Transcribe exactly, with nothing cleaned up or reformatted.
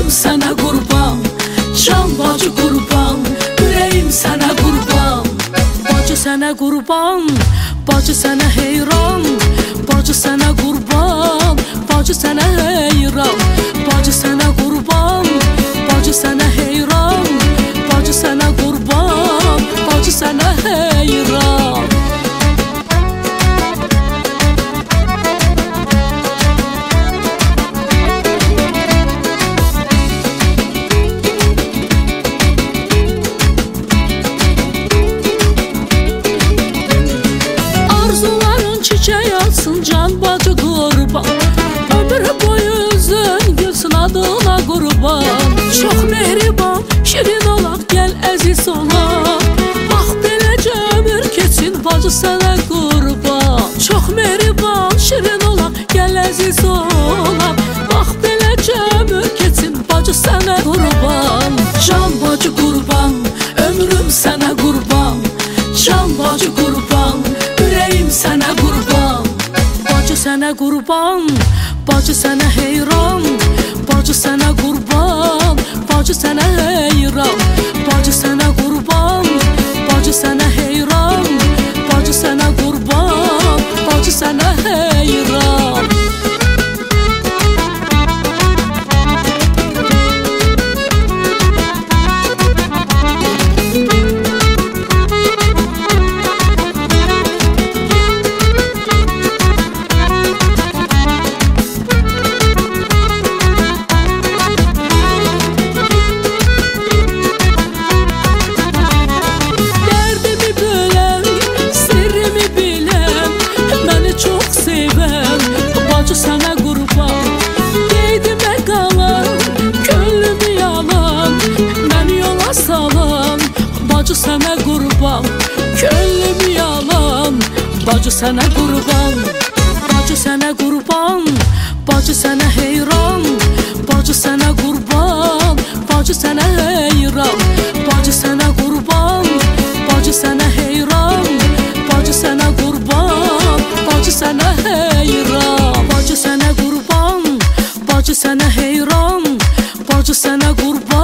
Ömrüm sana kurban, can bacı kurban, yüreğim sana kurban. Bacı sana kurban, bacı sana heyran, bacı sana kurban, bacı sana heyran, bacı sana kurban, bacı sana heyran, bacı sana kurban, bacı sana heyran. Arzuların çiçeği alsın can bacı kurban, ömür boyu üzün gülsün adına kurban. Çok mehriban, şirin olaq gel əziz olaq, bax beləcə ömür keçsin bacı sənə qurban. Çox mehriban, şirin olaq gel əziz olaq, bax beləcə ömür keçsin bacı sənə qurban. Can bacı qurban, ömrüm sənə qurban, can bacı qurban, yüreğim sənə qurban. Bacı sənə qurban, bacı sənə heyran, bacı sənə qurban, bacı sənə heyran, bacı sənə qurban, bacı sənə heyran, bacı sənə qurban, bacı sənə heyran. Bacı sənə qurban, qeydimə qalan, könlümü yalan, məni yola salan. Bacı sənə qurban, könlümü yalan, bacı sənə qurban. Bacı sənə qurban, bacı sənə heyran, bacı sənə qurban, bacı sənə heyran, bacı sənə qurban, bacı sənə heyran, bacı sənə qurban, bacı sənə heyran. Bacı sənə qurban, bacı sənə heyran, bacı sənə qurban.